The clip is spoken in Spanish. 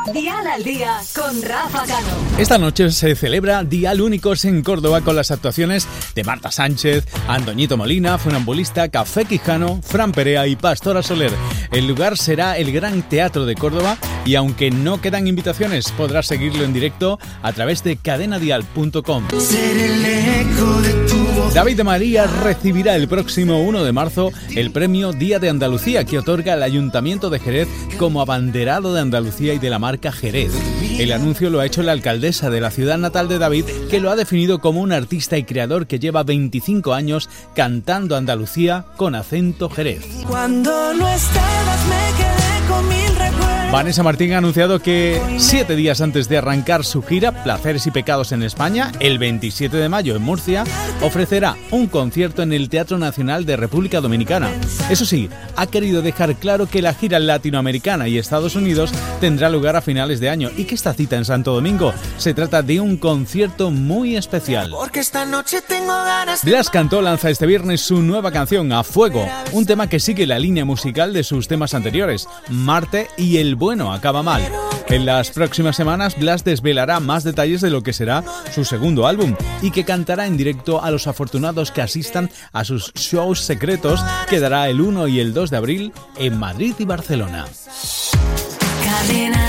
Dial al Día con Rafa Cano. Esta noche se celebra Dial Únicos en Córdoba con las actuaciones de Marta Sánchez, Antoñito Molina, Funambulista, Café Quijano, Fran Perea y Pastora Soler. El lugar será el Gran Teatro de Córdoba y aunque no quedan invitaciones, podrás seguirlo en directo a través de cadenadial.com. David de María recibirá el próximo 1 de marzo el premio Día de Andalucía que otorga el Ayuntamiento de Jerez como abanderado de Andalucía y de la marca Jerez. El anuncio lo ha hecho la alcaldesa de la ciudad natal de David, que lo ha definido como un artista y creador que lleva 25 años cantando Andalucía con acento Jerez. Cuando no estabas me quedé con mil recuerdos. Vanessa Martín ha anunciado que 7 días antes de arrancar su gira Placeres y Pecados en España, el 27 de mayo en Murcia, ofrecerá un concierto en el Teatro Nacional de República Dominicana. Eso sí, ha querido dejar claro que la gira latinoamericana y Estados Unidos tendrá lugar a finales de año y que esta cita en Santo Domingo se trata de un concierto muy especial. Porque esta noche tengo ganas de... Blas Cantó lanza este viernes su nueva canción, A Fuego, un tema que sigue la línea musical de sus temas anteriores, Marte y El Bueno Acaba Mal. En las próximas semanas, Blas desvelará más detalles de lo que será su segundo álbum y que cantará en directo a los afortunados que asistan a sus shows secretos que dará el 1 y el 2 de abril en Madrid y Barcelona. Cadena